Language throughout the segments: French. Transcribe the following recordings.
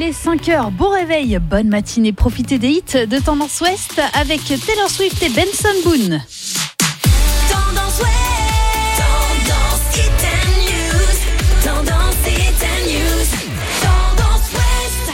il est 5h, beau réveil, bonne matinée, profitez des hits de Tendance Ouest avec Taylor Swift et Benson Boone. Tendance Ouest, Tendance Hit and News, Tendance Hit and News, Tendance Ouest.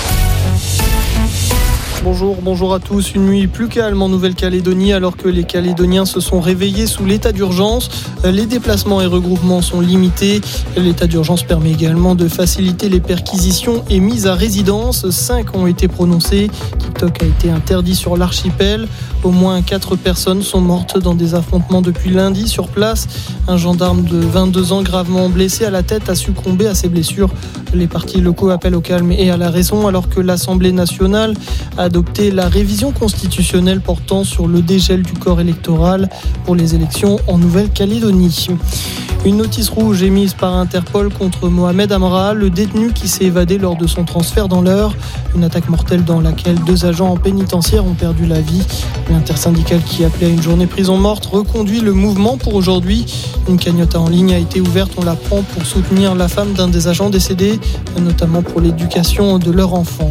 Bonjour à tous. Une nuit plus calme en Nouvelle-Calédonie alors que les Calédoniens se sont réveillés sous l'état d'urgence. Les déplacements et regroupements sont limités. L'état d'urgence permet également de faciliter les perquisitions et mises à résidence. 5 ont été prononcées. TikTok a été interdit sur l'archipel. Au moins 4 personnes sont mortes dans des affrontements depuis lundi sur place. Un gendarme de 22 ans gravement blessé à la tête a succombé à ses blessures. Les partis locaux appellent au calme et à la raison alors que l'Assemblée nationale a adopté la révision constitutionnelle portant sur le dégel du corps électoral pour les élections en Nouvelle-Calédonie. Une notice rouge émise par Interpol contre Mohamed Amra, le détenu qui s'est évadé lors de son transfert dans l'Eure. Une attaque mortelle dans laquelle 2 agents en pénitentiaire ont perdu la vie. L'intersyndicale qui appelait à une journée prison morte reconduit le mouvement pour aujourd'hui. Une cagnotte en ligne a été ouverte, on l'apprend, pour soutenir la femme d'un des agents décédés, notamment pour l'éducation de leur enfant.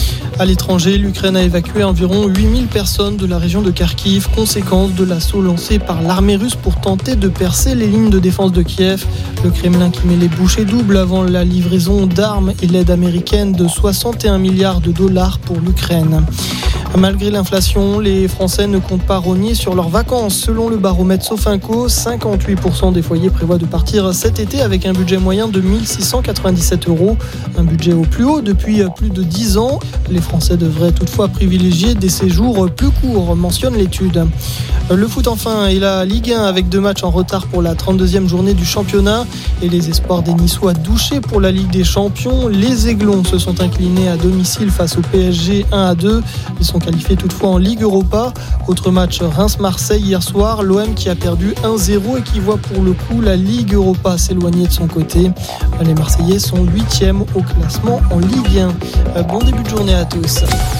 À l'étranger, l'Ukraine a évacué environ 8000 personnes de la région de Kharkiv, conséquence de l'assaut lancé par l'armée russe pour tenter de percer les lignes de défense de Kiev. Le Kremlin qui met les bouchées doubles avant la livraison d'armes et l'aide américaine de 61 milliards de dollars pour l'Ukraine. Malgré l'inflation, les Français ne comptent pas rogner sur leurs vacances. Selon le baromètre Sofinco, 58% des foyers prévoient de partir cet été avec un budget moyen de 1 697 €. Un budget au plus haut depuis plus de 10 ans. Les Français devraient toutefois privilégier des séjours plus courts, mentionne l'étude. Le foot enfin et la Ligue 1 avec 2 matchs en retard pour la 32e journée du championnat. Et les espoirs des Niçois douchés pour la Ligue des Champions. Les Aiglons se sont inclinés à domicile face au PSG 1-2. Ils sont qualifiés toutefois en Ligue Europa. Autre match Reims-Marseille hier soir. L'OM qui a perdu 1-0 et qui voit pour le coup la Ligue Europa s'éloigner de son côté. Les Marseillais sont 8e au classement en Ligue 1. Bon début de journée à tous.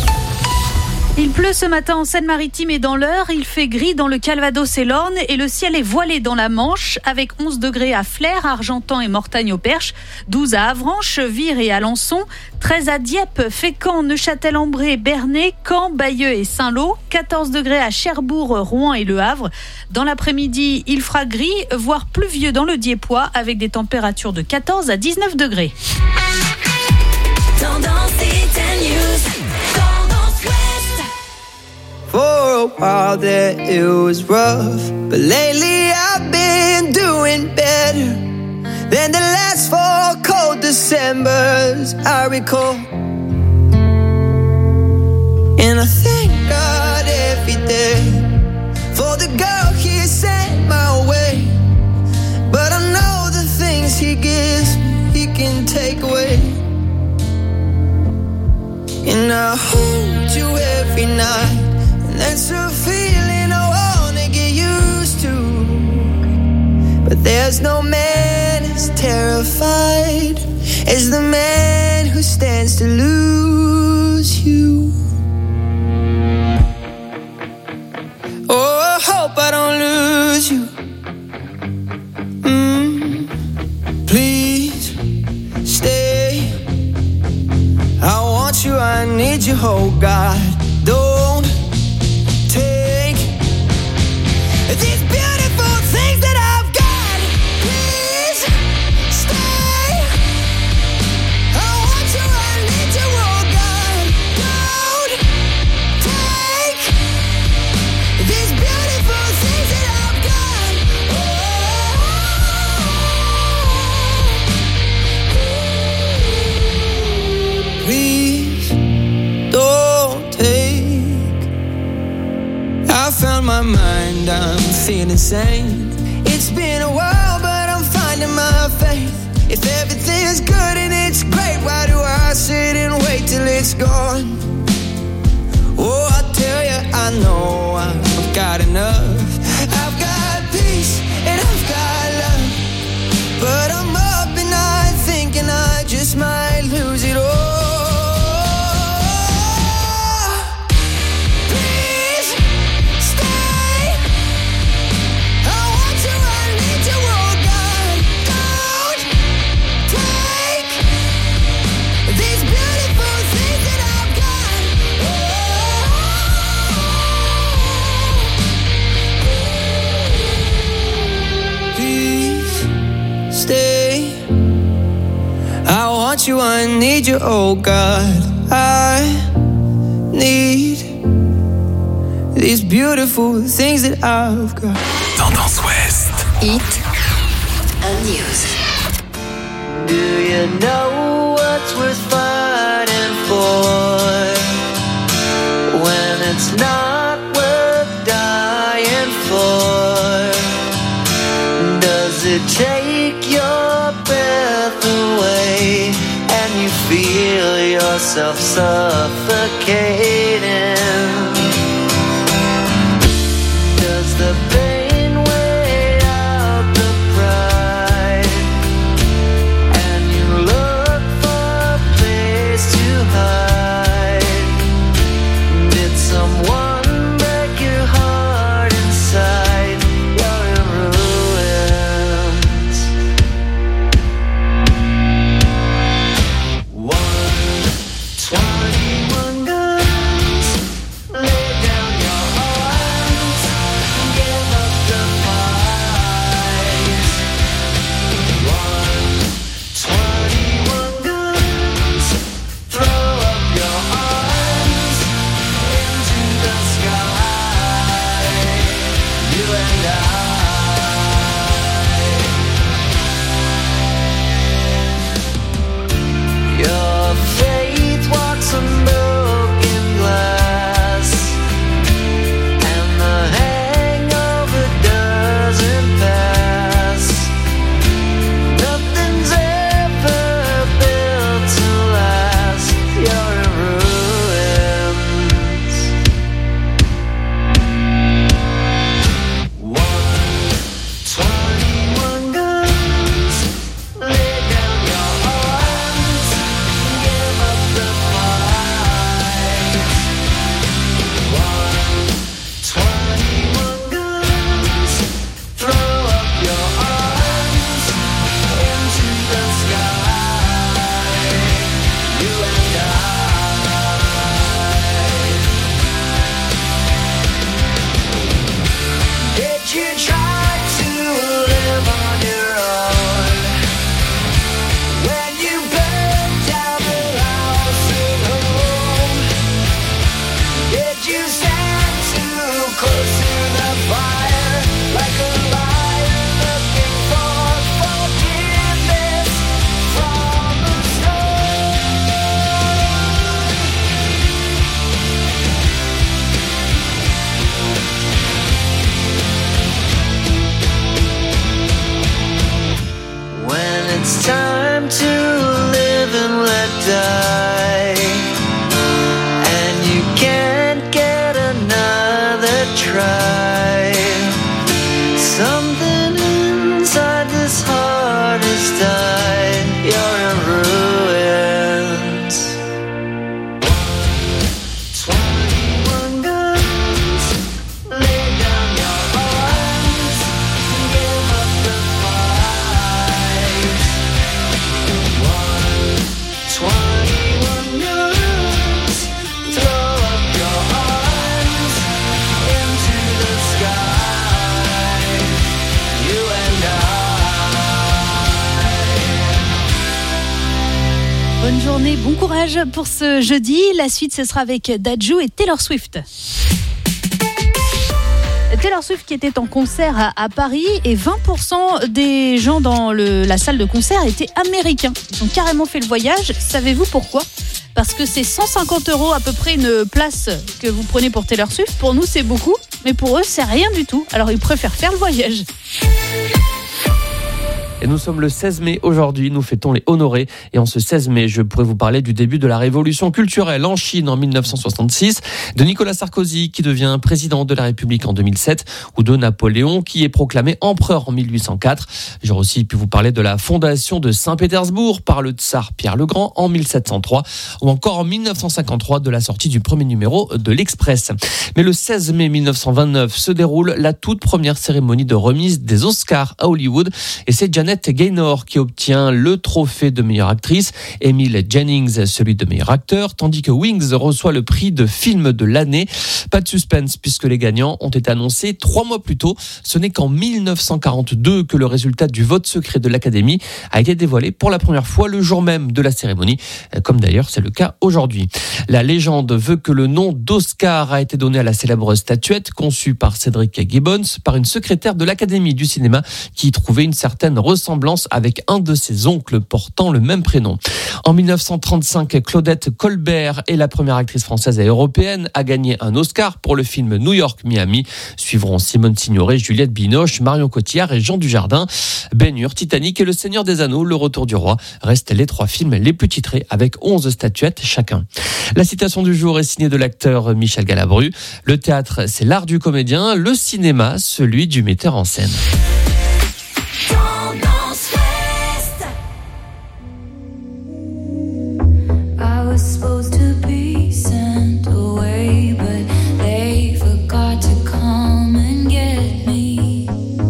Il pleut ce matin en Seine-Maritime et dans l'Eure. Il fait gris dans le Calvados et l'Orne et le ciel est voilé dans la Manche avec 11 degrés à Flers, Argentan et Mortagne-au-Perche, 12 à Avranches, Vire et Alençon, 13 à Dieppe, Fécamp, Neuchâtel-en-Bray, Bernay, Caen, Bayeux et Saint-Lô, 14 degrés à Cherbourg, Rouen et Le Havre. Dans l'après-midi, il fera gris, voire pluvieux dans le Dieuppois avec des températures de 14 à 19 degrés. Tendance Hit and News, Tendance Ouest. For a while there it was rough, but lately I've been doing better than the last 4 cold Decembers I recall. And I thank God every day for the girl He sent my way. But I know the things He gives He can take away. And I hold you every night, and that's a feeling I wanna get used to. But there's no man as terrified as the man who stands to lose you. Oh, I hope I don't lose you. Please stay. I want you, I need you, oh God. Don't take these beautiful things that I've got. Please stay. I want you, I need you, oh God. Don't take these beautiful things that I've got. Please don't take. I found my mind, I'm feeling sane. It's been a while, but I'm finding my faith. If everything's good and it's great, why do I sit and wait till it's gone? Oh, I tell you, I know I've got enough. I've got peace and I've got love, but I'm up at night thinking I just might lose it all. These beautiful want you, I need you, oh God. I need these beautiful things that I've got. Tendance Ouest. Hit and News. Do you know what's worth fighting for when it's not worth dying for? Does it take your breath away and you feel yourself suffocating? Does the pain weigh out the pride and you look for a place to hide? Did someone break your heart inside? You're in ruins. 121 guns, lay down your arms, give up the fight. 121 guns, throw up your arms into the sky. You and I. Your faith walks on broken glass, and the hangover doesn't pass. Nothing's ever built to last. You're in ruins. 121 guns, lay down your arms, give up the fight. 121 guns, throw up your arms into the sky. You and I. Did you try to live on your own when you burned down the house at home? Did you stand too close to the fire like a lion looking for forgiveness from the storm? When it's time to live and let die, and you can't get another try, something inside this heart has died. You're in ruins. 121 guns, lay down your arms, give up the fight. 121 guns, throw up your arms into the sky. You and I. Bonne journée, bon courage pour ce jeudi. La suite, ce sera avec Dadju et Taylor Swift. Taylor Swift qui était en concert à Paris et 20% des gens dans la salle de concert étaient américains. Ils ont carrément fait le voyage. Savez-vous pourquoi ? Parce que c'est 150 € à peu près une place que vous prenez pour Taylor Swift. Pour nous, c'est beaucoup, mais pour eux, c'est rien du tout. Alors, ils préfèrent faire le voyage. Et nous sommes le 16 mai aujourd'hui, nous fêtons les honorés. Et en ce 16 mai, je pourrais vous parler du début de la révolution culturelle en Chine en 1966, de Nicolas Sarkozy qui devient président de la République en 2007, ou de Napoléon qui est proclamé empereur en 1804. J'aurais aussi pu vous parler de la fondation de Saint-Pétersbourg par le tsar Pierre le Grand en 1703, ou encore en 1953 de la sortie du premier numéro de l'Express. Mais le 16 mai 1929 se déroule la toute première cérémonie de remise des Oscars à Hollywood, et c'est Janet Annette Gaynor qui obtient le trophée de meilleure actrice, Emile Jennings celui de meilleur acteur, tandis que Wings reçoit le prix de film de l'année. Pas de suspense puisque les gagnants ont été annoncés 3 mois plus tôt. Ce n'est qu'en 1942 que le résultat du vote secret de l'Académie a été dévoilé pour la première fois le jour même de la cérémonie, comme d'ailleurs c'est le cas aujourd'hui. La légende veut que le nom d'Oscar a été donné à la célèbre statuette conçue par Cedric Gibbons par une secrétaire de l'Académie du cinéma qui y trouvait une certaine ressemblance avec un de ses oncles portant le même prénom. En 1935, Claudette Colbert est la première actrice française et européenne à gagner un Oscar pour le film New York-Miami. Suivront Simone Signoret, Juliette Binoche, Marion Cotillard et Jean Dujardin. Ben-Hur, Titanic et Le Seigneur des Anneaux, Le Retour du Roi restent les 3 films les plus titrés avec 11 statuettes chacun. La citation du jour est signée de l'acteur Michel Galabru. Le théâtre, c'est l'art du comédien. Le cinéma, celui du metteur en scène. I was supposed to be sent away, but they forgot to come and get me.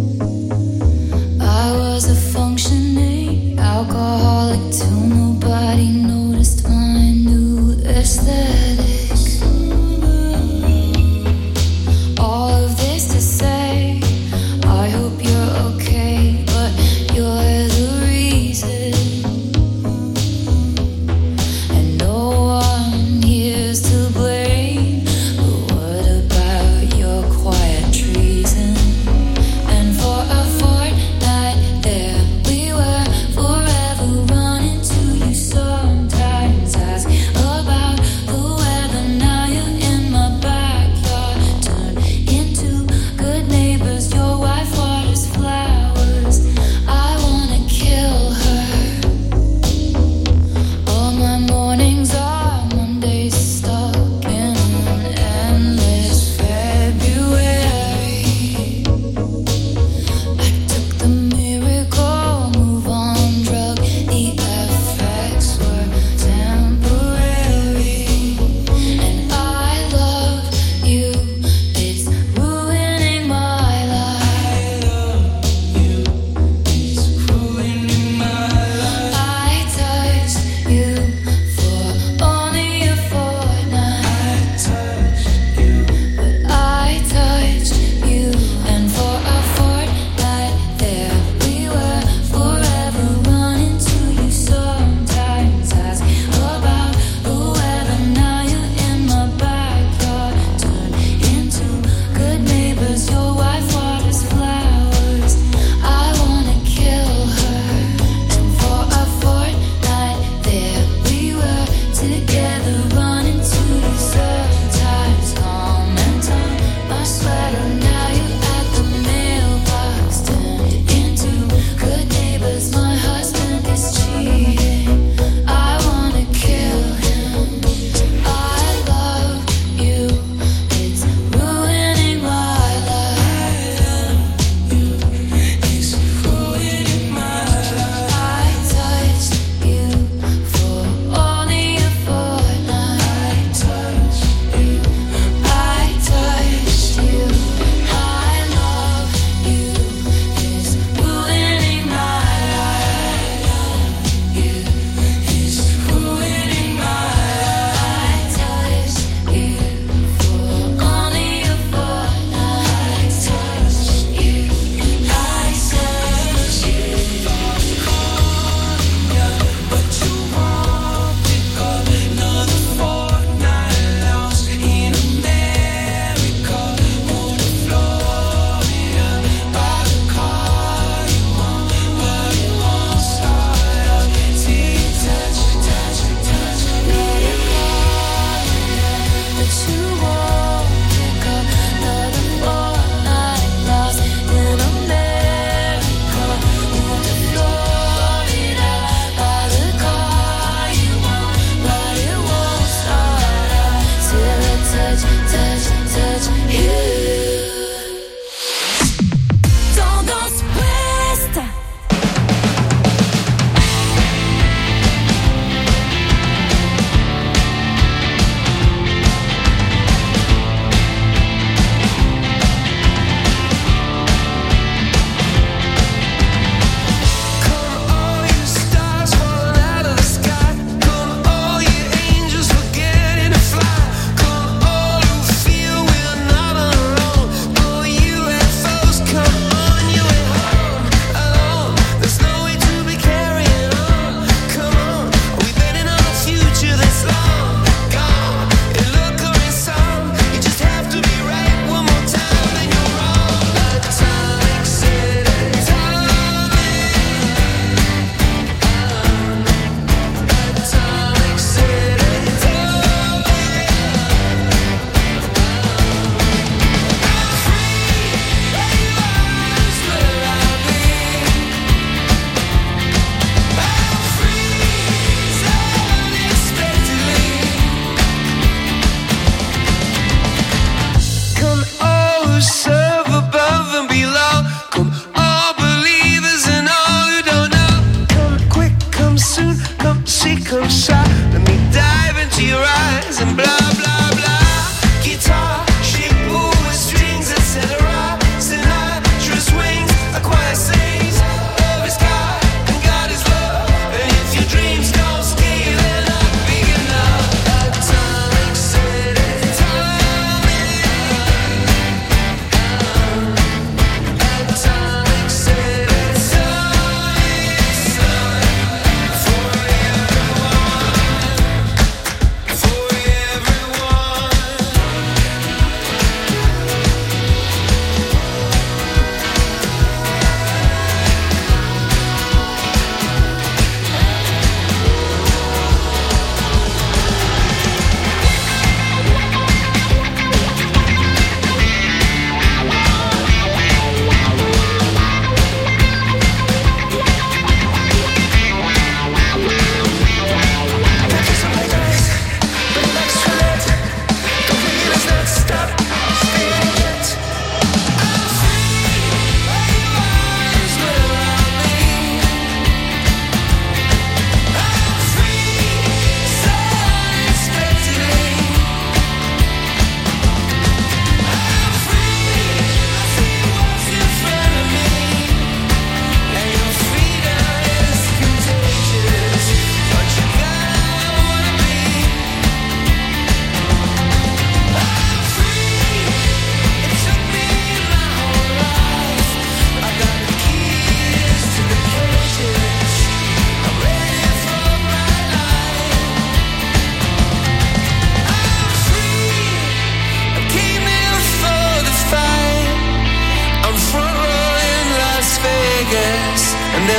I was a functioning alcoholic till nobody noticed my new aesthetic. All of this to say, I hope you're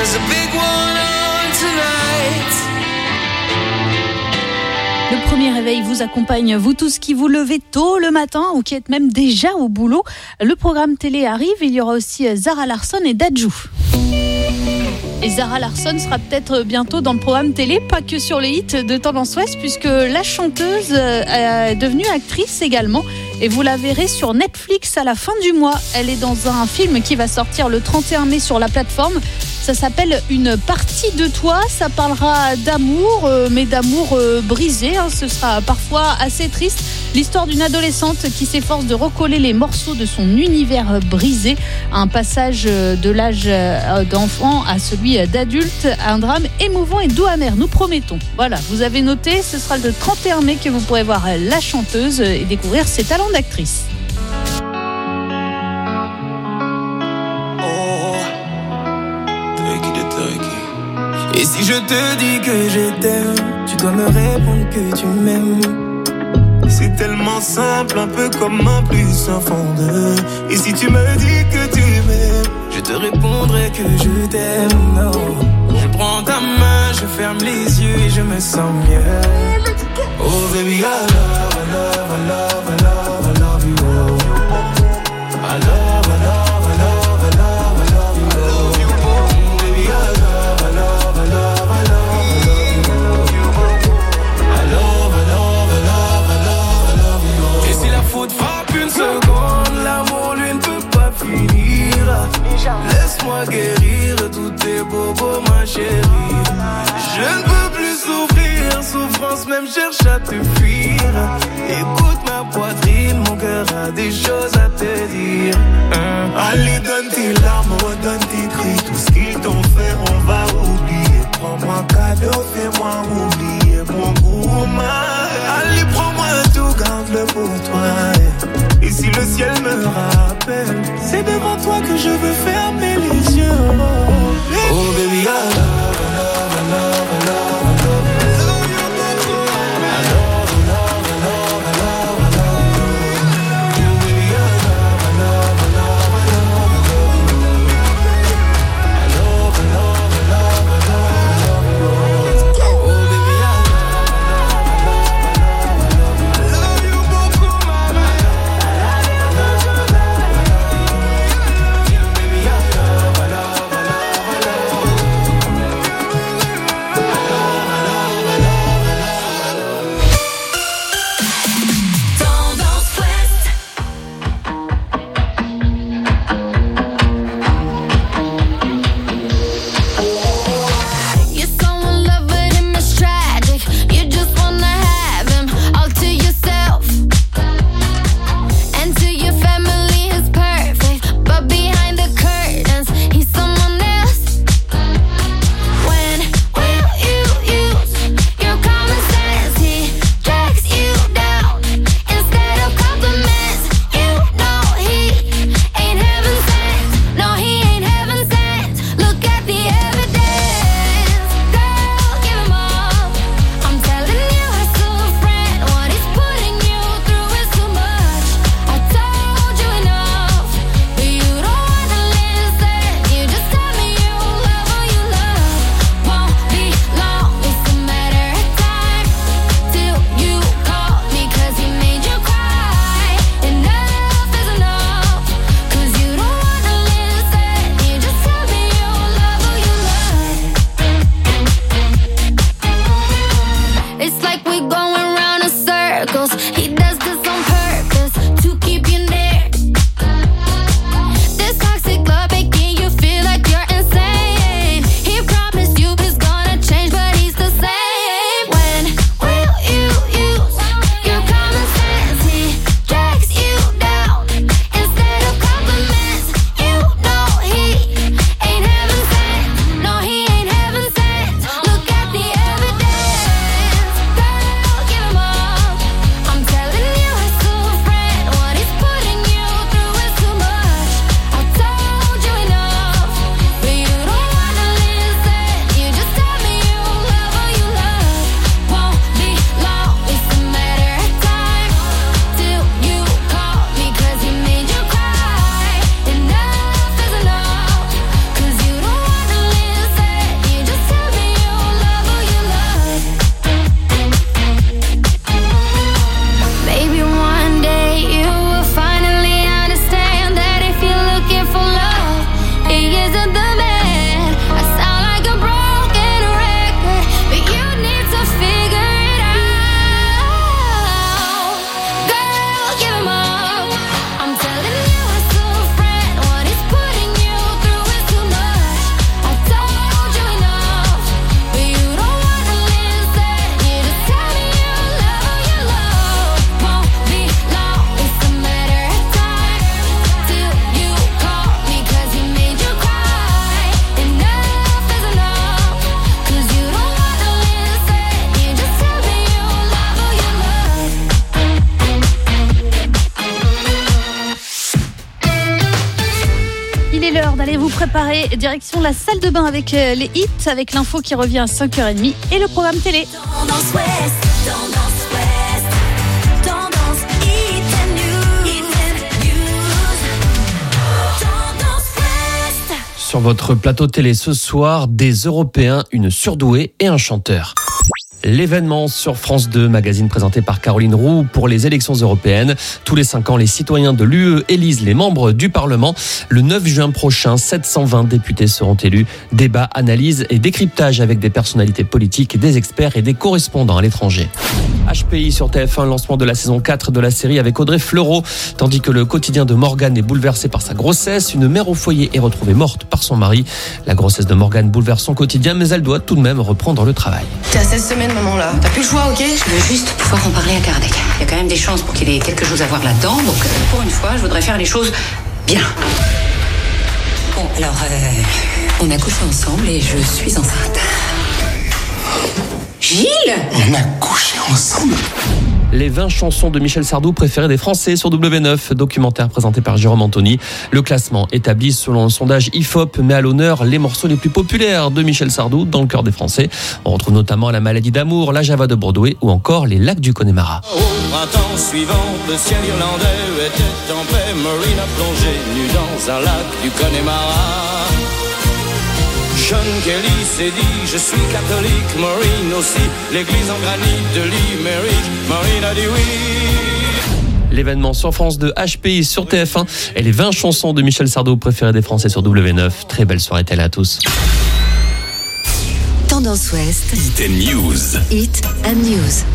There's a big one on tonight. Le premier réveil vous accompagne, vous tous qui vous levez tôt le matin ou qui êtes même déjà au boulot. Le programme télé arrive, il y aura aussi Zara Larsson et Dadju. Et Zara Larsson sera peut-être bientôt dans le programme télé, pas que sur les hits de Tendance Ouest, puisque la chanteuse est devenue actrice également. Et vous la verrez sur Netflix à la fin du mois. Elle est dans un film qui va sortir le 31 mai sur la plateforme. Ça s'appelle Une partie de toi. Ça parlera d'amour, mais d'amour brisé. Ce sera parfois assez triste. L'histoire d'une adolescente qui s'efforce de recoller les morceaux de son univers brisé. Un passage de l'âge d'enfant à celui d'adulte. Un drame émouvant et doux amer, nous promettons. Voilà, vous avez noté, ce sera le 31 mai que vous pourrez voir la chanteuse et découvrir ses talents d'actrice. Et si je te dis que je t'aime, tu dois me répondre que tu m'aimes. C'est tellement simple, un peu comme un plus un fond de. Et si tu me dis que tu m'aimes, je te répondrai que je t'aime. Oh. Je prends ta main, je ferme les yeux et je me sens mieux. Oh baby, I love, I love, I love, I love, I love you. Oh. I love, I love, I love, I love, I love you. Oh. Baby, I love, I love, I love, I love, I love you. I love, I love, I love, I love, I love you. Et si la faute frappe une seconde, l'amour lui ne peut pas finir. Laisse-moi guérir tous tes bobos, ma chérie. Je ne peux plus souffrir, souffrance même cherche à te fuir. Écoute ma poitrine, mon cœur a des choses à te dire. Allez, donne tes larmes, redonne tes cris. Tout ce qu'ils t'ont fait, on va oublier. Prends-moi un cadeau, fais-moi oublier mon gourmand. Allez, prends-moi tout, garde-le pour toi. Et si le ciel me rappelle, c'est devant toi que je veux fermer les yeux. Oh baby, I love, I love, I love, I love, I love. Oh baby, préparez, direction la salle de bain avec les hits, avec l'info qui revient à 5h30 et le programme télé. Tendance Ouest, Tendance Ouest, Tendance Hit and News, Tendance Ouest. Sur votre plateau télé ce soir, des Européens, une surdouée et un chanteur. L'événement sur France 2, magazine présenté par Caroline Roux pour les élections européennes. Tous les 5 ans, les citoyens de l'UE élisent les membres du Parlement. Le 9 juin prochain, 720 députés seront élus. Débat, analyse et décryptage avec des personnalités politiques, des experts et des correspondants à l'étranger. HPI sur TF1, lancement de la saison 4 de la série avec Audrey Fleurot. Tandis que le quotidien de Morgane est bouleversé par sa grossesse, une mère au foyer est retrouvée morte par son mari. La grossesse de Morgane bouleverse son quotidien, mais elle doit tout de même reprendre le travail. T'es à 16 semaines, maman, là. T'as plus le choix, ok? Je veux juste pouvoir en parler à Kardec. Il y a quand même des chances pour qu'il ait quelque chose à voir là-dedans, donc pour une fois, je voudrais faire les choses bien. Bon, alors, on a couché ensemble et je suis enceinte. Gilles! On a couché ensemble? Les 20 chansons de Michel Sardou préférées des Français sur W9, documentaire présenté par Jérôme Anthony. Le classement établi selon un sondage IFOP met à l'honneur les morceaux les plus populaires de Michel Sardou dans le cœur des Français. On retrouve notamment La Maladie d'amour, La Java de Broadway ou encore Les Lacs du Connemara. Au printemps suivant, le ciel irlandais était en paix. Maureen a plongé nue dans un lac du Connemara. John Kelly s'est dit, je suis catholique, Maureen aussi. L'église en granit de Limerick, Maureen a dit oui. L'événement sur France 2, HPI sur TF1 et les 20 chansons de Michel Sardou préférées des Français sur W9. Très belle soirée télé à tous. Tendance Ouest, Hit and News. Hit and News.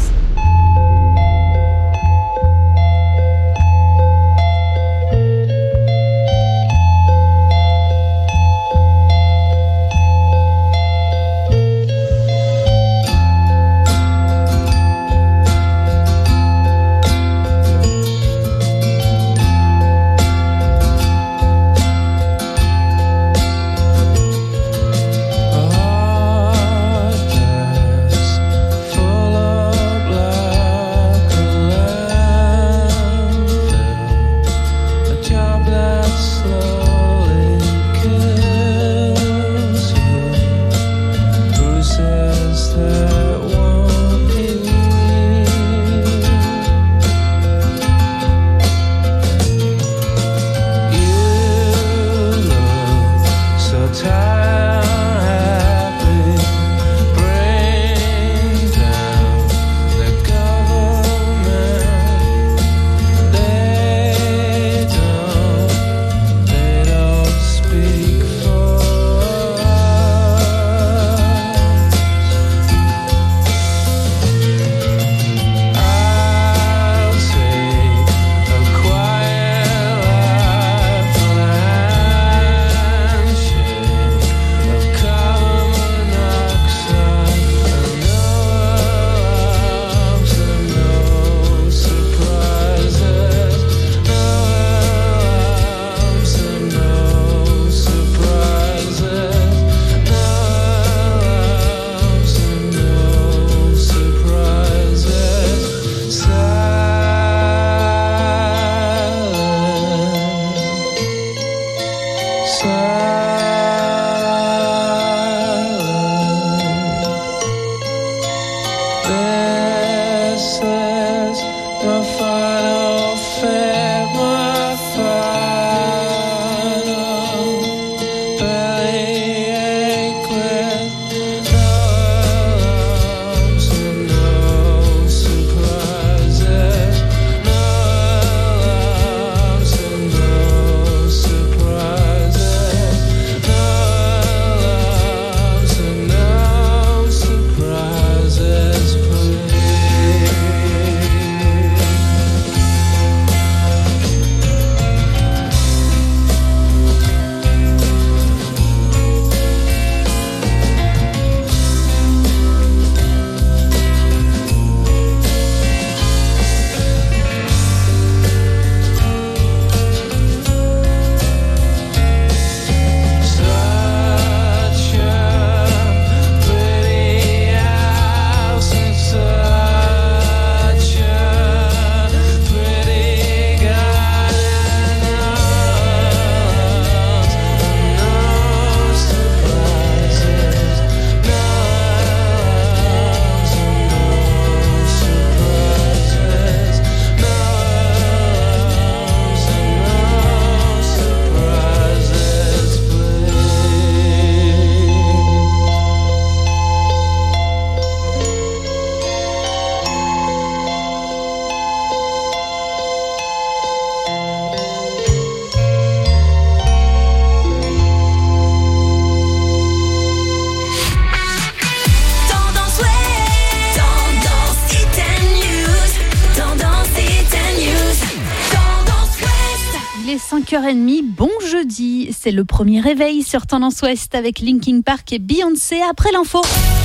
5h30, bon jeudi. C'est le premier réveil sur Tendance Ouest avec Linkin Park et Beyoncé après l'info.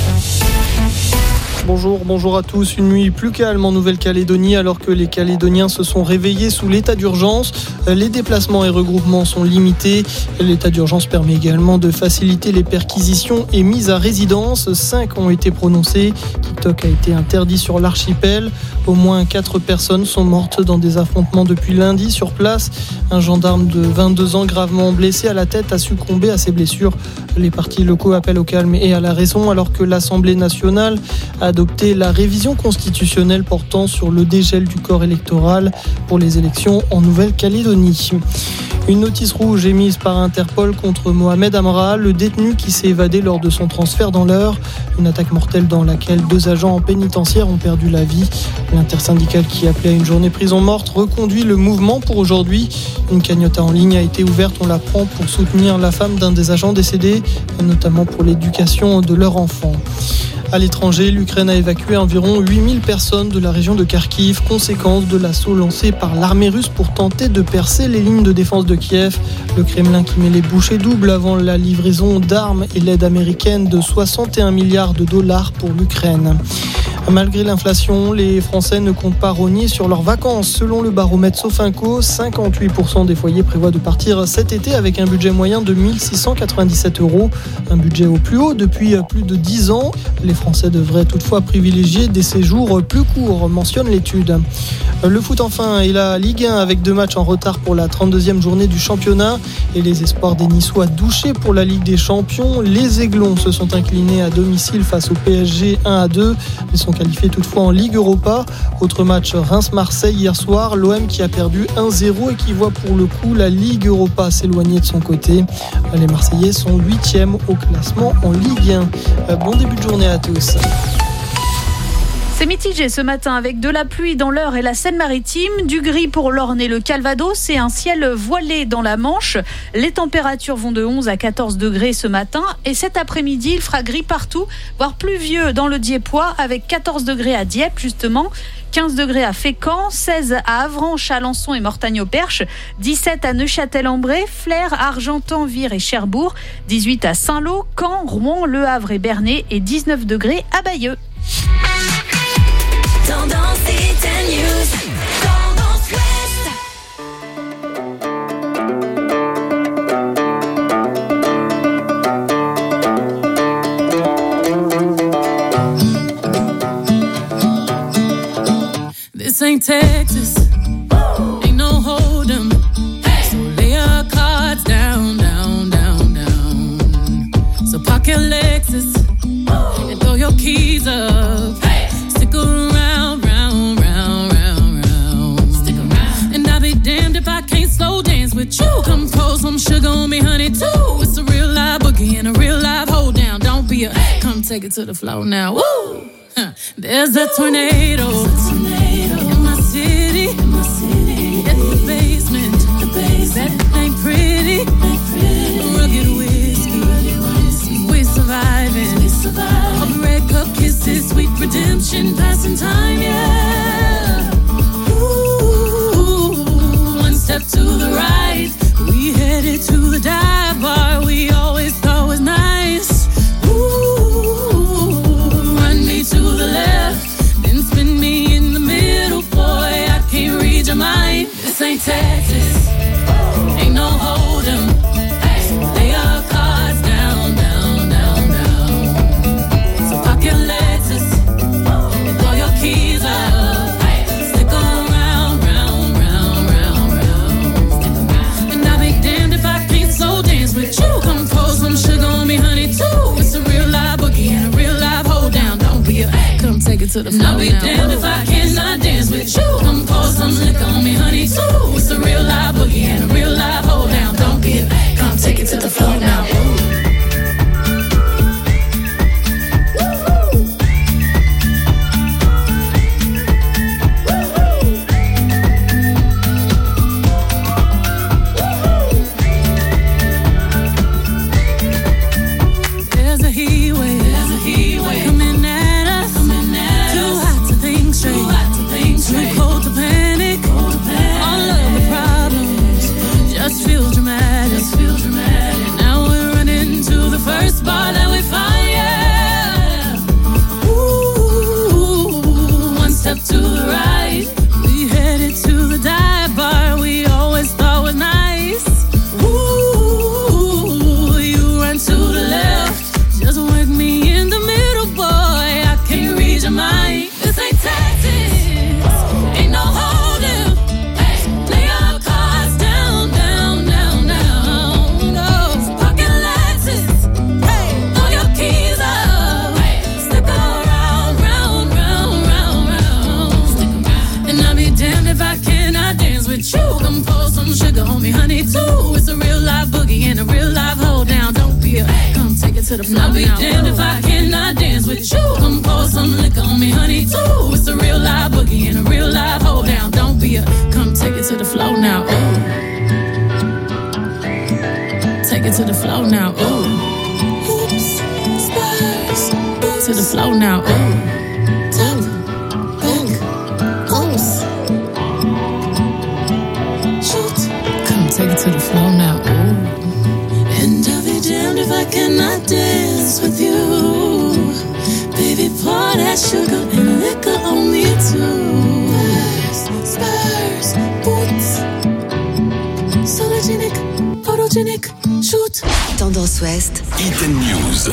Bonjour à tous. Une nuit plus calme en Nouvelle-Calédonie alors que les Calédoniens se sont réveillés sous l'état d'urgence. Les déplacements et regroupements sont limités. L'état d'urgence permet également de faciliter les perquisitions et mises à résidence. 5 ont été prononcées. TikTok a été interdit sur l'archipel. Au moins 4 personnes sont mortes dans des affrontements depuis lundi sur place. Un gendarme de 22 ans gravement blessé à la tête a succombé à ses blessures. Les partis locaux appellent au calme et à la raison alors que l'Assemblée nationale a adopté la révision constitutionnelle portant sur le dégel du corps électoral pour les élections en Nouvelle-Calédonie. Une notice rouge émise par Interpol contre Mohamed Amra, le détenu qui s'est évadé lors de son transfert dans l'Eure. Une attaque mortelle dans laquelle 2 agents en pénitentiaire ont perdu la vie. L'intersyndicale qui appelait à une journée prison morte reconduit le mouvement pour aujourd'hui. Une cagnotte en ligne a été ouverte, on l'apprend, pour soutenir la femme d'un des agents décédés, notamment pour l'éducation de leur enfant. À l'étranger, l'Ukraine a évacué environ 8000 personnes de la région de Kharkiv, conséquence de l'assaut lancé par l'armée russe pour tenter de percer les lignes de défense de Kiev. Le Kremlin qui met les bouchées doubles avant la livraison d'armes et l'aide américaine de 61 milliards de dollars pour l'Ukraine. Malgré l'inflation, les Français ne comptent pas rogner sur leurs vacances. Selon le baromètre Sofinco, 58% des foyers prévoient de partir cet été avec un budget moyen de 1 697 €. Un budget au plus haut depuis plus de 10 ans. Les Français devraient toutefois privilégier des séjours plus courts, mentionne l'étude. Le foot enfin et la Ligue 1 avec 2 matchs en retard pour la 32e journée du championnat. Et les espoirs des Niçois douchés pour la Ligue des Champions. Les Aiglons se sont inclinés à domicile face au PSG 1-2. Ils sont qualifiés toutefois en Ligue Europa. Autre match Reims-Marseille hier soir. L'OM qui a perdu 1-0 et qui voit pour le coup la Ligue Europa s'éloigner de son côté. Les Marseillais sont 8e au classement en Ligue 1. Bon début de journée à tous. C'est mitigé ce matin avec de la pluie dans l'Eure et la Seine-Maritime, du gris pour l'Orne et le Calvados et un ciel voilé dans la Manche. Les températures vont de 11 à 14 degrés ce matin et cet après-midi, il fera gris partout, voire pluvieux dans le Dieuppois avec 14 degrés à Dieppe justement, 15 degrés à Fécamp, 16 à Avranches, Alençon et Mortagne-au-Perche, 17 à Neufchâtel-en-Bray, Flers, Argentan, Vire et Cherbourg, 18 à Saint-Lô, Caen, Rouen, Le Havre et Bernay et 19 degrés à Bayeux. Tendance City News. Tendance Ouest. This ain't Texas. Ain't no hold'em. So lay your cards down, down, down, down. So park your Lexus and throw your keys up. Stick around, round, round, round, round. Stick around. And I'll be damned if I can't slow dance with you. Come pour some sugar on me, honey, too. It's a real live boogie and a real live hold down. Don't be a come take it to the floor now. Woo! Huh. There's a tornado in my city. At the basement. That ain't pretty. Rugged whiskey. We're surviving. All the red cup kisses, sweet redemption, passing time, yeah. Ooh, one step to the right, we headed to the dive bar we always thought was nice. Ooh, run me to the left, then spin me in the middle, boy, I can't read your mind. This ain't Texas, ain't no hold'em. Lay your cards down, down, down, down. So pocket Lexus and throw your keys up. Stick around, round, round, round, round. And I'll be damned if I can't slow dance with you. Come pour some sugar on me, honey, too. It's a real live boogie and a real live hold down. Don't be a come take it to the floor. And I'll be damned if I cannot dance with you. Come pour some liquor on me, honey, too. It's a real live boogie and a real live hold down. Don't be a come take it to the floor now. There's a heat wave coming at us. Too hot to think straight, too cold to panic. All of the problems boogie and a real life hold down. Don't be a come take it to the floor. I'll be damned if I cannot dance with you. Come pour some liquor on me, honey, too. It's a real life boogie and a real life hold down. Don't be a come take it to the floor now. Ooh. Take it to the floor now. Ooh. Oops, spurs. To the floor now. Ooh. Take it to the floor now, ooh. And I'll be damned if I cannot dance with you. Baby, pour that sugar and liquor on me too. Spurs, boots. Sologenic, photogenic, shoot. Tendance Ouest. Hidden News.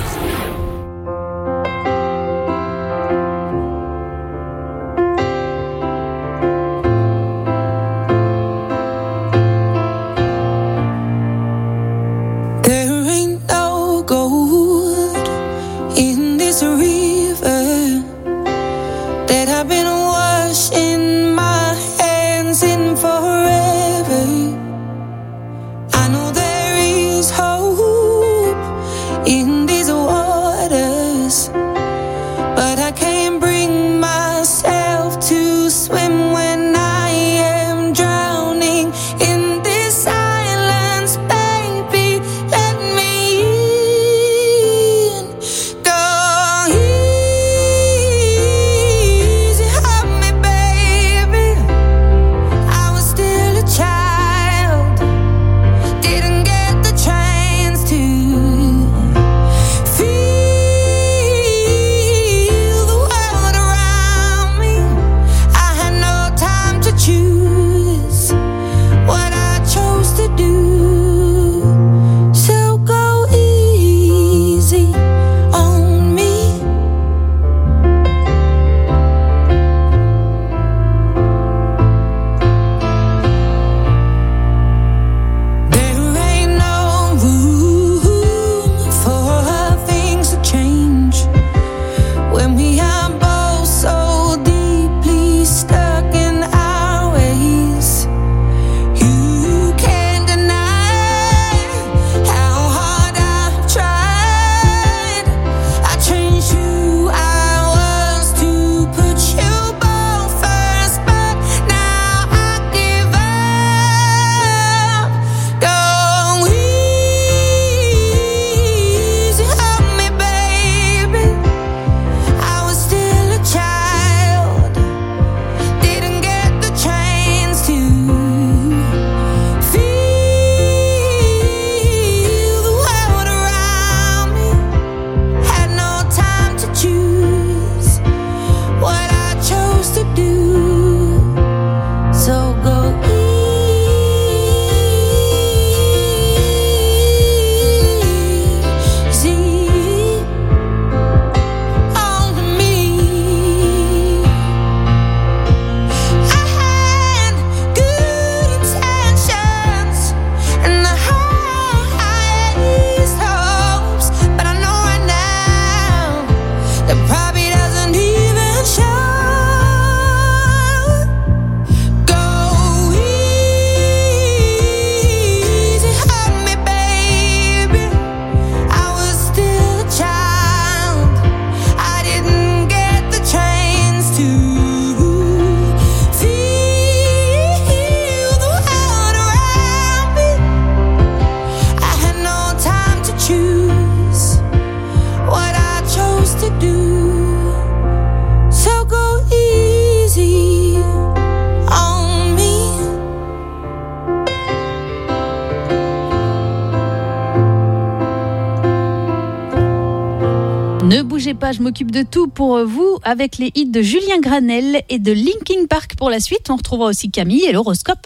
Ne bougez pas, je m'occupe de tout pour vous avec les hits de Julien Granel et de Linkin Park pour la suite. On retrouvera aussi Camille et l'horoscope.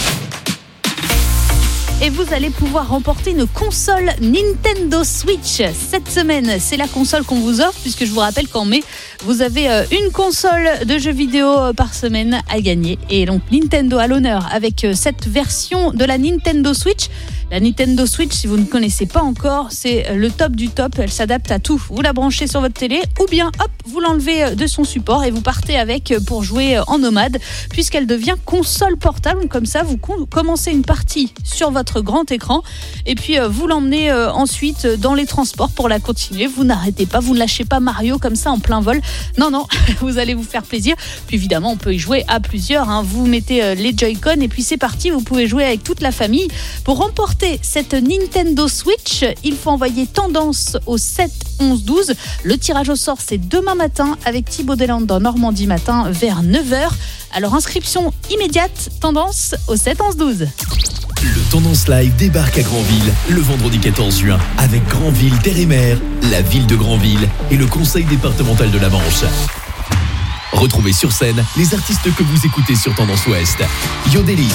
Et vous allez pouvoir remporter une console Nintendo Switch. Cette semaine, c'est la console qu'on vous offre, puisque je vous rappelle qu'en mai, vous avez une console de jeux vidéo par semaine à gagner. Et donc Nintendo à l'honneur avec cette version de la Nintendo Switch. La Nintendo Switch, si vous ne connaissez pas encore, c'est le top du top. Elle s'adapte à tout. Vous la branchez sur votre télé ou bien, hop, vous l'enlevez de son support et vous partez avec pour jouer en nomade, puisqu'elle devient console portable. Comme ça, vous commencez une partie sur votre grand écran et puis vous l'emmenez ensuite dans les transports pour la continuer. Vous n'arrêtez pas, vous ne lâchez pas Mario comme ça en plein vol. Non, vous allez vous faire plaisir. Puis évidemment, on peut y jouer à plusieurs. Vous mettez les Joy-Con et puis c'est parti. Vous pouvez jouer avec toute la famille. Pour remporter cette Nintendo Switch, il faut envoyer Tendance au 7 11 12. Le tirage au sort, c'est demain matin avec Thibaut Deslandes dans Normandie Matin vers 9h. Alors inscription immédiate, Tendance au 7 11 12. Le Tendance Live débarque à Granville le vendredi 14 juin avec Granville Terre et Mer, la ville de Granville et le conseil départemental de la Manche. Retrouvez sur scène les artistes que vous écoutez sur Tendance Ouest. Yodelis,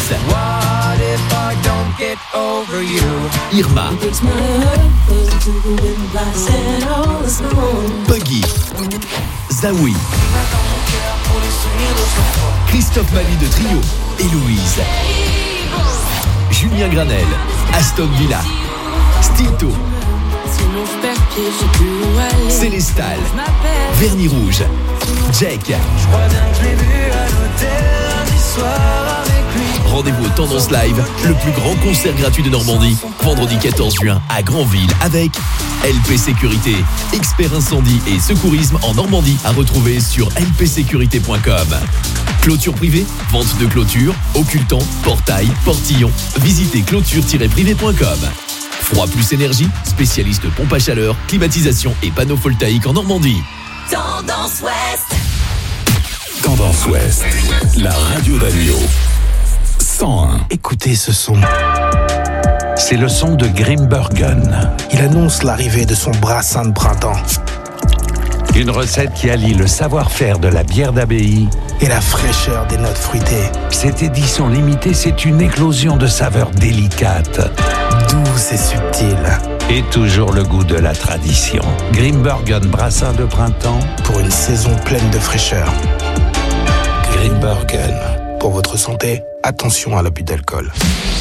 Irma, Buggy, Zawi, Christophe Mali de Trio et Louise, Julien Granel, Aston Villa, Stilto, Célestal, Vernis Rouge, Jake. Rendez-vous au Tendance Live, le plus grand concert gratuit de Normandie, vendredi 14 juin à Granville avec LP Sécurité, expert incendie et secourisme en Normandie, à retrouver sur lpsécurité.com. Clôture privée, vente de clôture, occultant, portail, portillon. Visitez clôture-privé.com. Froid plus énergie, spécialiste pompe à chaleur, climatisation et panneaux photovoltaïques en Normandie. Tendance Ouest. Tendance Ouest, la radio d'Agno. 101. Écoutez ce son. C'est le son de Grimbergen. Il annonce l'arrivée de son brassin de printemps. Une recette qui allie le savoir-faire de la bière d'abbaye et la fraîcheur des notes fruitées. Cette édition limitée, c'est une éclosion de saveurs délicates, douces et subtiles. Et toujours le goût de la tradition. Grimbergen brassin de printemps pour une saison pleine de fraîcheur. Grimbergen. Pour votre santé, attention à l'abus d'alcool.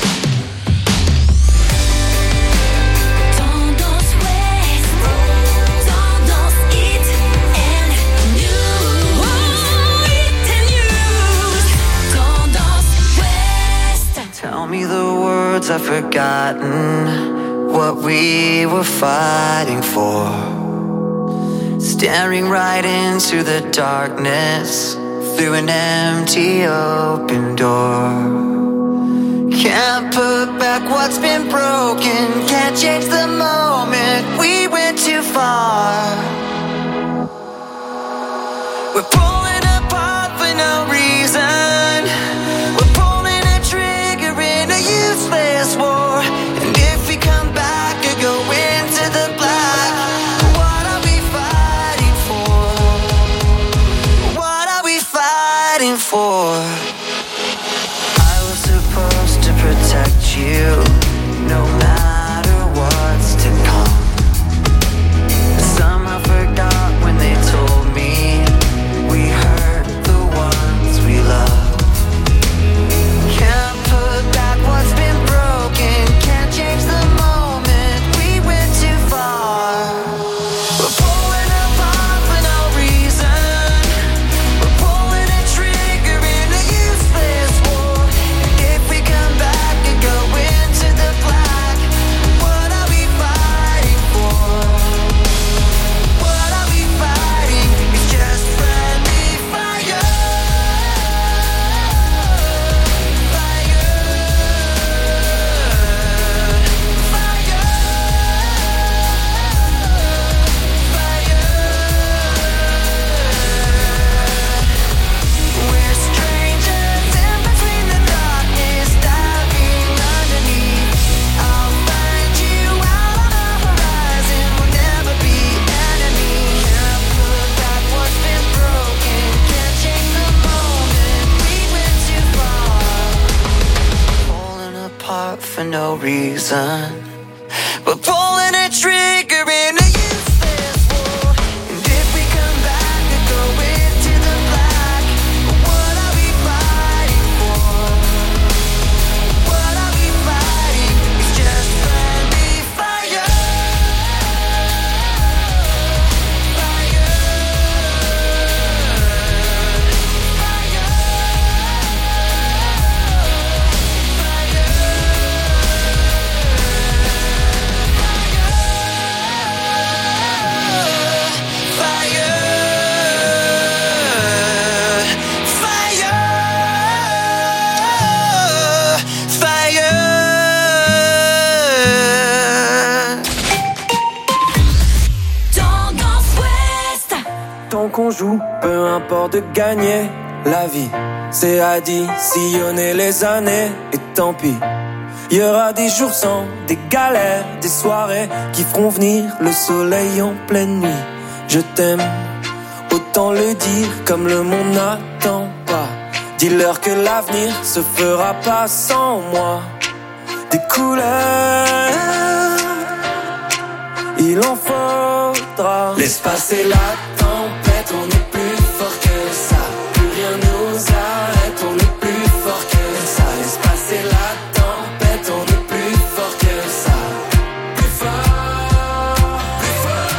Tell me the words I've forgotten, what we were fighting for. Staring right into the darkness, through an empty open door. Can't put back what's been broken, can't change the moment, we went too far. We're pulling apart for no reason, we're pulling a trigger in a useless war. And if we come back or go into the black, what are we fighting for? What are we fighting for? I was supposed to protect you, no matter what's to come. Somehow forgot when they told me we hurt the ones we love. Can't put back what's been broken, can't change the moment, we went too far. We're pulling apart for no reason, we're pulling a trigger in a useless war. And if we come back and go into the black, what are we fighting for? What are we fighting? It's just friendly fire. We're strangers in between the darkness, diving underneath. I'll find you out on the horizon, we'll never be enemies. Can't put back what's been broken, can't change the moment, we went too far. Pulling apart for no reason, we're pulling a trigger in a useless war. And if we come back and go into the black, what are we fighting for? What are we fighting? It's just peu importe de gagner la vie. C'est additionner les années et tant pis. Il y aura des jours sans, des galères, des soirées qui feront venir le soleil en pleine nuit. Je t'aime, autant le dire comme le monde n'attend pas. Dis-leur que l'avenir se fera pas sans moi. Des couleurs, il en faudra. Laisse passer la tempête, on est plus fort que ça. Plus rien nous arrête, on est plus fort que ça. Laisse passer la tempête, on est plus fort que ça. Plus fort, plus fort.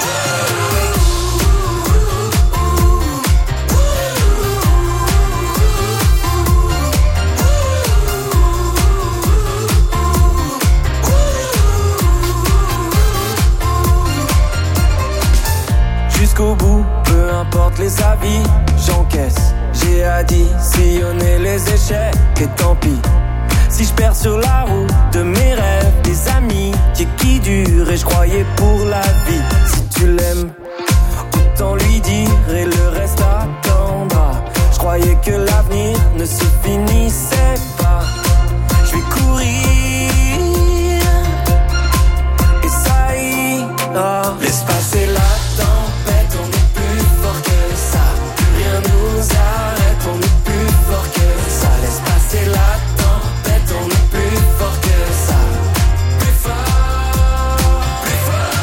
Jusqu'au bout, peu importe les avis, j'encaisse. J'ai additionné les échecs et tant pis. Si je perds sur la route de mes rêves, des amis qui durent et je croyais pour la vie. Si tu l'aimes, autant lui dire et le reste attendra. Je croyais que l'avenir ne se finissait pas. Je vais courir et ça ira. Laisse passer la tempête, on est plus fort que ça. Plus rien nous arrête, on est plus fort que ça. Laisse passer la tempête, on est plus fort que ça. Plus fort, plus fort.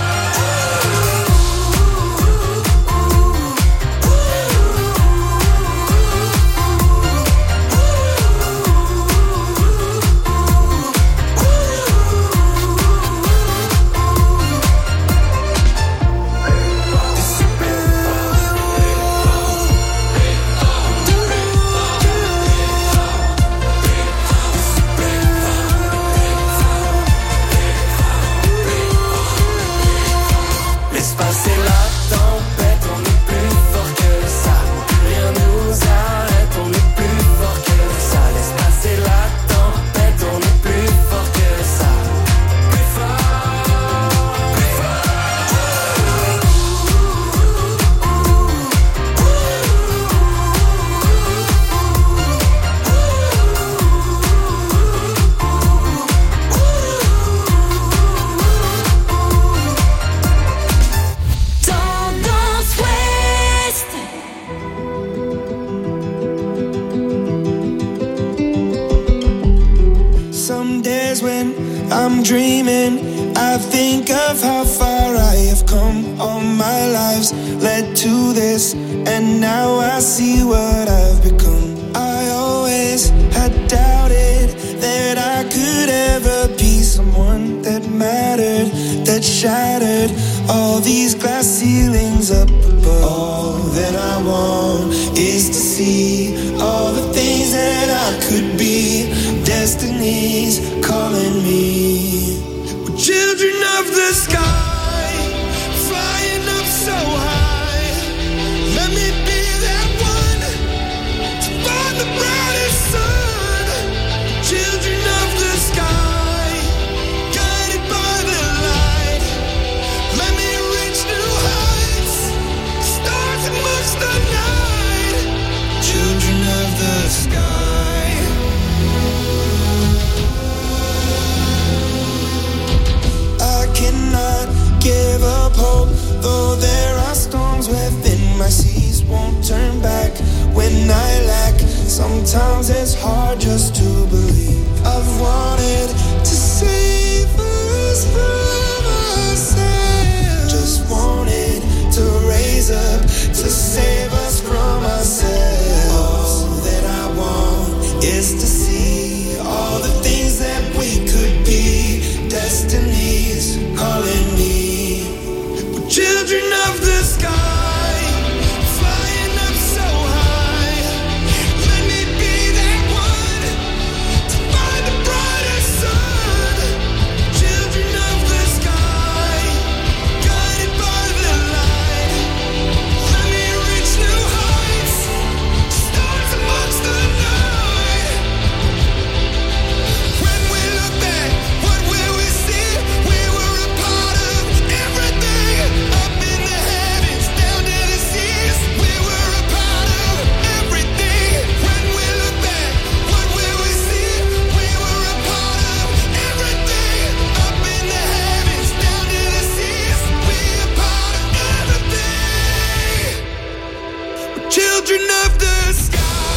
Laisse passer la tempête, on est plus fort que ça. Plus rien nous arrête, on est plus fort que ça. Laisse passer la tempête, on est plus fort que ça. Plus fort, plus fort. Tendance Ouest. Some days when I'm dreaming, I think of how far I have come. All my lives led to this, and now I see what I've become. I always had doubted that I could ever be someone that mattered, that shattered all these glass ceilings up above. All that I want is to see all the things that I could be. Destiny's calling me. We're children of the sky, flying up so high. Let me be that one to find the brightest sun. Children of the sky, guided by the light. Let me reach new heights, stars amongst the night. Children of the sky. I cannot give up hope, though there are storms within my seas. Won't turn back when I lack. Sometimes it's hard just to believe. I've wanted to save us from ourselves. Just wanted to raise up to save us from ourselves. All that I want children of the sky.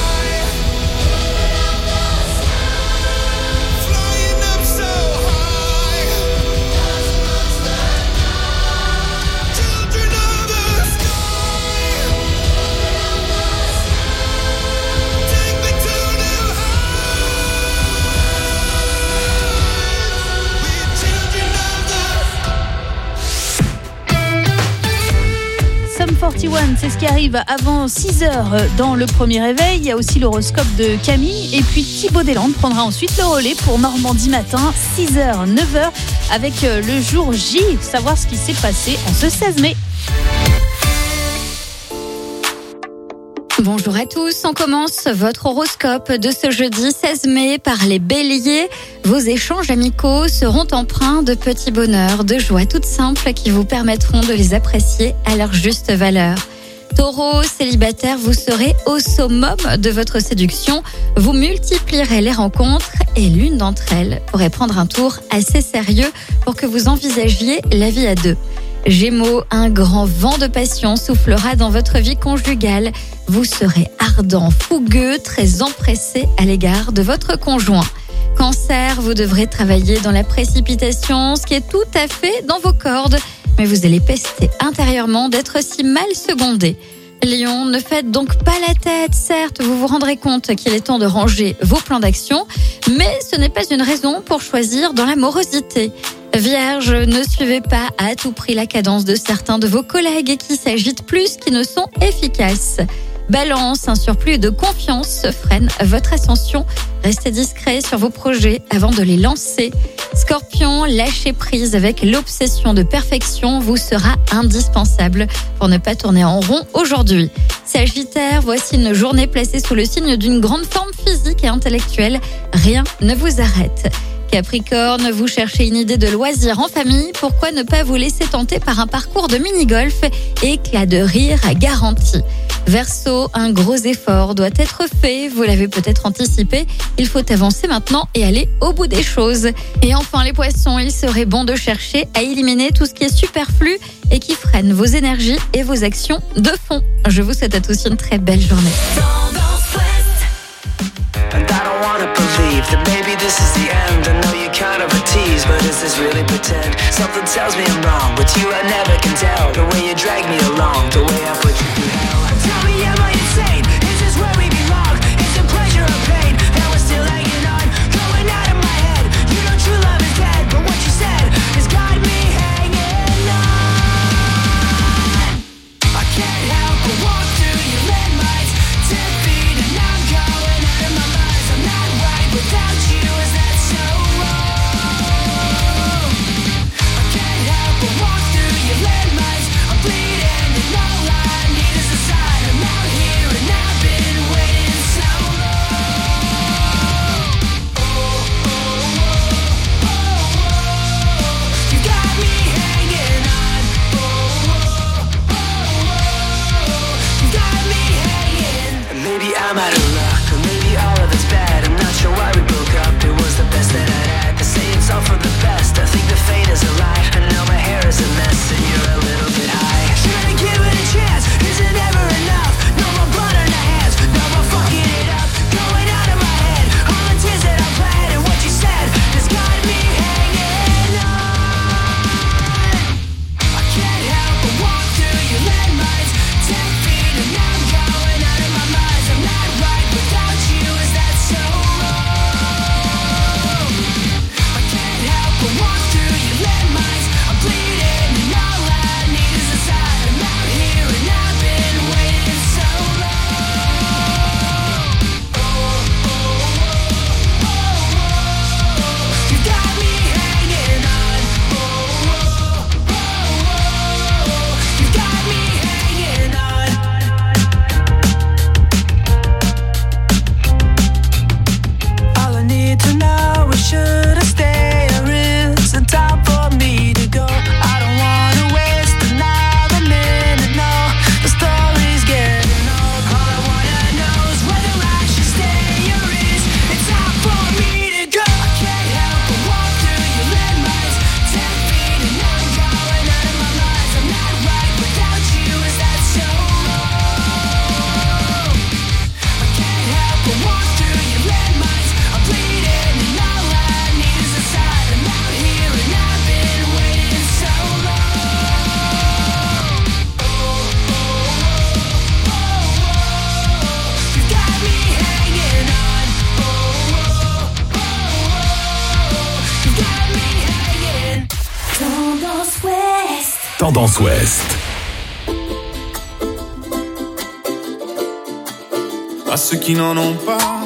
Flying up so high. Children of the sky. Take me to new heights. We're children of the Sum 41, c'est ce qui arrive avant 6h dans le premier réveil. Il y a aussi l'horoscope de Camille. Et puis Thibaut Deslandes prendra ensuite le relais pour Normandie Matin, 6h, 9h, avec le jour J. Savoir ce qui s'est passé en ce 16 mai. Bonjour à tous, on commence votre horoscope de ce jeudi 16 mai par les béliers. Vos échanges amicaux seront empreints de petits bonheurs, de joies toutes simples qui vous permettront de les apprécier à leur juste valeur. Taureau, célibataire, vous serez au summum de votre séduction. Vous multiplierez les rencontres et l'une d'entre elles pourrait prendre un tour assez sérieux pour que vous envisagiez la vie à deux. Gémeaux, un grand vent de passion soufflera dans votre vie conjugale. Vous serez ardent, fougueux, très empressé à l'égard de votre conjoint. Cancer, vous devrez travailler dans la précipitation, ce qui est tout à fait dans vos cordes, mais vous allez pester intérieurement d'être si mal secondé. Lion, ne faites donc pas la tête. Certes, vous vous rendrez compte qu'il est temps de ranger vos plans d'action, mais ce n'est pas une raison pour choisir dans l'amorosité. Vierge, ne suivez pas à tout prix la cadence de certains de vos collègues qui s'agitent plus qu'ils ne sont efficaces. Balance, un surplus de confiance freine votre ascension. Restez discret sur vos projets avant de les lancer. Scorpion, lâchez prise avec l'obsession de perfection vous sera indispensable pour ne pas tourner en rond aujourd'hui. Sagittaire, voici une journée placée sous le signe d'une grande forme physique et intellectuelle. Rien ne vous arrête. Capricorne, vous cherchez une idée de loisir en famille, pourquoi ne pas vous laisser tenter par un parcours de mini-golf et éclat de rire garanti. Verseau, un gros effort doit être fait, vous l'avez peut-être anticipé, il faut avancer maintenant et aller au bout des choses. Et enfin les poissons, il serait bon de chercher à éliminer tout ce qui est superflu et qui freine vos énergies et vos actions de fond. Je vous souhaite à tous une très belle journée. And I don't wanna believe that maybe this is the end. I know you're kind of a tease, but is this really pretend? Something tells me I'm wrong, but you I never can tell. The way you drag me along, the way I put you through hell. Tell me, am I insane? Is this where we belong? Is it pleasure or pain that we're still hanging on? Going out of my head, you know true love is dead, but what you said has got me hanging on. I can't help but walk through your landmines, 10 feet and I'm going out of my mind. I'm not right without you, is that so wrong? I can't help but walk through your landmines. I'm bleeding and all I need is a sign. I'm out here and I've been waiting so long. You got me hanging on. You got me hanging. Maybe I'm out of luck, or maybe all of it's bad. I'm not sure why we broke up, it was the best that I'd had. They say it's all for the best, I think the fate is a lie. And now my hair is a mess and you're a little bit high. Should I give it a chance? Is it ever enough? No more blood on our hands, no more fucking it up. Going out of my head, all the tears that I bled and what you said has got me hanging on. I can't help but walk through your landmines, 10 feet and I'm going out of my mind. I'm not right without you, is that so wrong? I can't help but Tendance Ouest. À ceux qui n'en ont pas,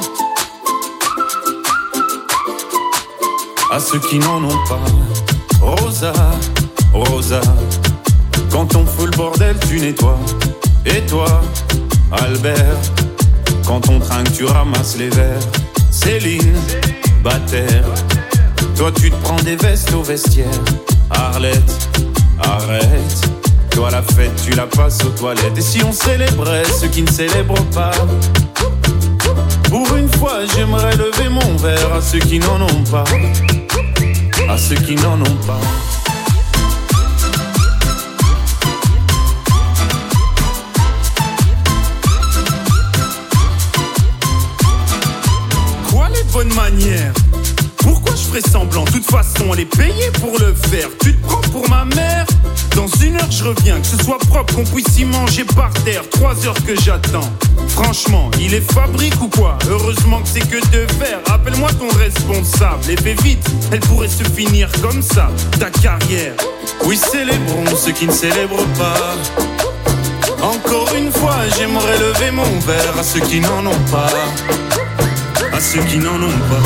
à ceux qui n'en ont pas. Rosa, Rosa, quand on fout le bordel, tu nettoies. Et toi, Albert, quand on trinque, tu ramasses les verres. Céline, Bataire, toi tu te prends des vestes au vestiaire. Arlette, arrête, toi la fête, tu la passes aux toilettes. Et si on célébrait ceux qui ne célèbrent pas? Pour une fois, j'aimerais lever mon verre à ceux qui n'en ont pas. À ceux qui n'en ont pas. Quoi les bonnes manières? Pourquoi je ferais semblant? De toute façon, elle est payée pour le faire. Tu te prends pour ma mère? Dans 1 heure, je reviens, que ce soit propre, qu'on puisse y manger par terre. 3 heures que j'attends. Franchement, il est fabrique ou quoi? Heureusement que c'est que de verre. Appelle-moi ton responsable et fais vite, elle pourrait se finir comme ça, ta carrière. Oui, célébrons ceux qui ne célèbrent pas. Encore une fois, j'aimerais lever mon verre à ceux qui n'en ont pas. À ceux qui n'en ont pas.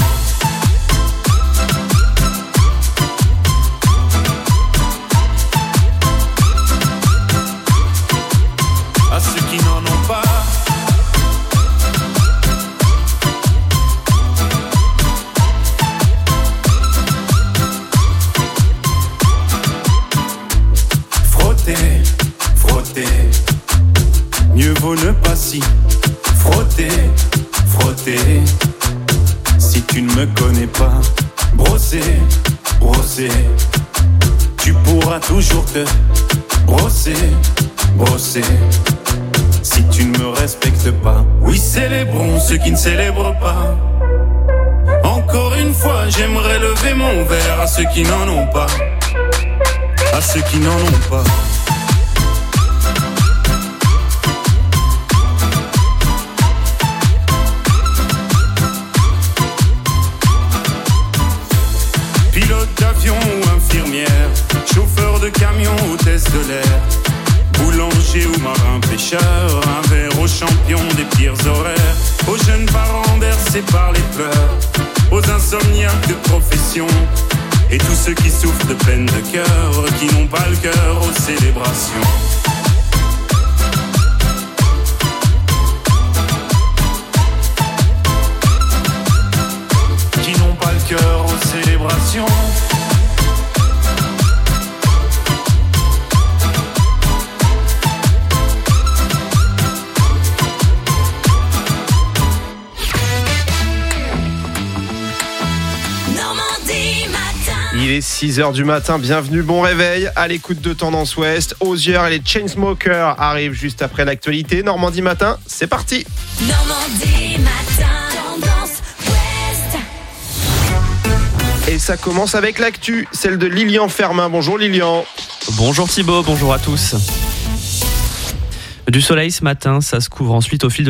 Mieux vaut ne pas s'y frotter, frotter. Si tu ne me connais pas, brosser, brosser. Tu pourras toujours te brosser, brosser. Si tu ne me respectes pas, oui, célébrons ceux qui ne célèbrent pas. Encore une fois, j'aimerais lever mon verre à ceux qui n'en ont pas. À ceux qui n'en ont pas. Pilote d'avion ou infirmière, chauffeur de camion, hôtesse de l'air, boulanger ou marin pêcheur, un verre aux champions des pires horaires, aux jeunes parents bercés par les pleurs, aux insomniaques de profession, et tous ceux qui souffrent de peine de cœur, qui n'ont pas le cœur aux célébrations. Qui n'ont pas le cœur aux célébrations. Il est 6h du matin, bienvenue, bon réveil, à l'écoute de Tendance Ouest. Osier et les Chainsmokers arrivent juste après l'actualité. Normandie Matin, c'est parti. Normandie Matin, Tendance Ouest. Et ça commence avec l'actu, celle de Lilian Fermin. Bonjour Lilian. Bonjour Thibaut, bonjour à tous. Du soleil ce matin, ça se couvre ensuite au fil de